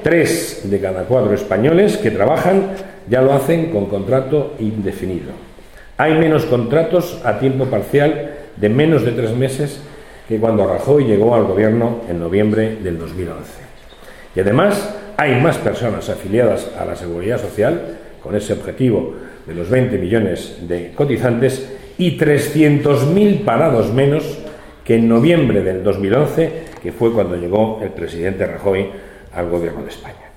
3 de cada 4 españoles que trabajan ya lo hacen con contrato indefinido. Hay menos contratos a tiempo parcial de menos de 3 meses que cuando Rajoy llegó al gobierno en noviembre del 2011. Y además hay más personas afiliadas a la Seguridad Social, con ese objetivo de los 20 millones de cotizantes, y 300.000 parados menos que en noviembre del 2011, que fue cuando llegó el presidente Rajoy al gobierno de España.